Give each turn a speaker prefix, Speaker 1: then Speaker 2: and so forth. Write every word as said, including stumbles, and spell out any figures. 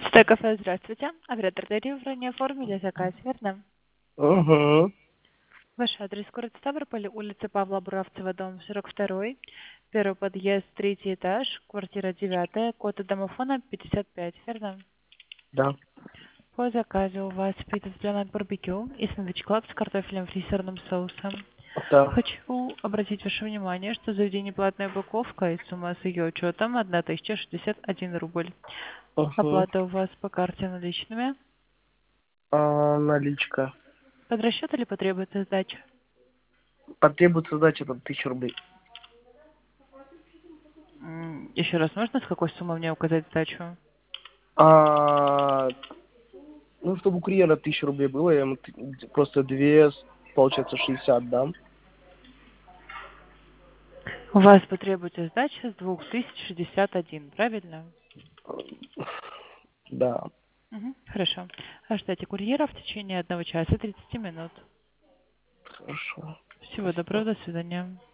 Speaker 1: Стой кафе, здравствуйте. Оператор Дарья в ранее оформили заказ, верно?
Speaker 2: Угу.
Speaker 1: Ваш адрес город Ставрополь, улица Павла Буравцева, дом сорок два, первый подъезд, третий этаж, квартира девятая, код от домофона пятьдесят пять, верно?
Speaker 2: Да.
Speaker 1: По заказу у вас пицца с барбекю и сэндвич клаб с картофелем фри с сырным соусом.
Speaker 2: Да.
Speaker 1: Хочу обратить ваше внимание, что заведение платная упаковка и сумма с ее учетом тысяча шестьдесят один рубль.
Speaker 2: Угу.
Speaker 1: Оплата у вас по карте наличными.
Speaker 2: А, наличка.
Speaker 1: Под расчет или потребуется сдача?
Speaker 2: Потребуется сдача там тысяча рублей.
Speaker 1: М, Еще раз, можно с какой суммы мне указать сдачу?
Speaker 2: А, ну, чтобы у курьера тысяча рублей было, я ему т- просто две, получается, шестьдесят дам.
Speaker 1: У вас потребуется сдача с двух тысяч шестьдесят один, правильно?
Speaker 2: Да.
Speaker 1: Мгм, хорошо. Ожидайте курьера в течение одного часа тридцати минут.
Speaker 2: Хорошо.
Speaker 1: Всего
Speaker 2: Спасибо.
Speaker 1: доброго, до свидания.